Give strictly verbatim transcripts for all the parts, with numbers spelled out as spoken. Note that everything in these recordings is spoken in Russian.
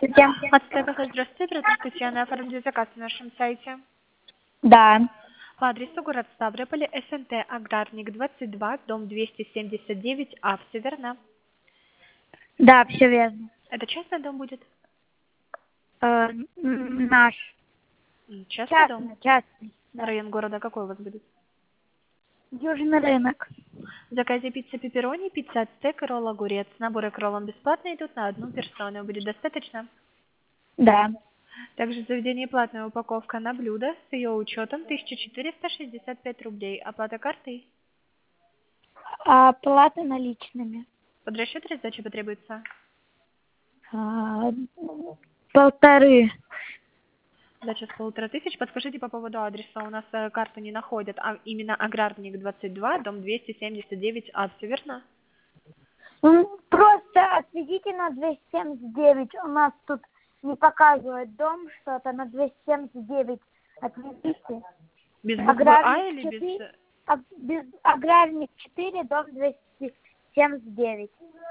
Здравствуйте. Отстойка, здравствуйте, оператор Татьяна, оформили заказ на нашем сайте. Да, По адресу город Ставрополь, СНТ Аграрник двадцать два, дом двести семьдесят девять А, все верно? да, все верно. Это частный дом будет? Э, м, наш. М, Частный дом? Частный, частный. Да. Район города какой у вас будет? Южный рынок. В заказе пицца пепперони, пицца ацтек, ролл огурец. Наборы к роллам бесплатно идут на одну персону. Будет достаточно? Да. Также в заведении платная упаковка на блюдо с ее учетом тысяча четыреста шестьдесят пять рублей. Оплата картой? А оплата наличными. Под расчет или сдача потребуется? А, полторы. Дача с полутора тысяч. Подскажите по поводу адреса. У нас э, карту не находят, а именно Аграрник двадцать два, дом двести семьдесят девять А, все верно? Ну, просто отведите на двести семьдесят девять. У нас тут не показывает дом что-то на двести семьдесят девять. Отведите. Без буквы А Аграрник или без... четыре. а- без- Аграрник четыре, дом двести семьдесят девять.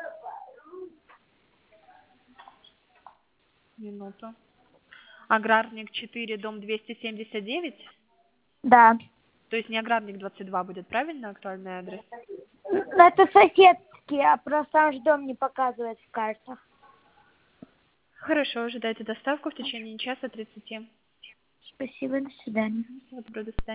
Минуту. Аграрник четыре, дом двести семьдесят девять? Да. То есть не Аграрник двадцать два будет, правильно, актуальный адрес? Это соседский, а просто наш дом не показывает в картах. Хорошо, ожидайте доставку в течение часа тридцати. Спасибо, до свидания. Всего доброго, до свидания.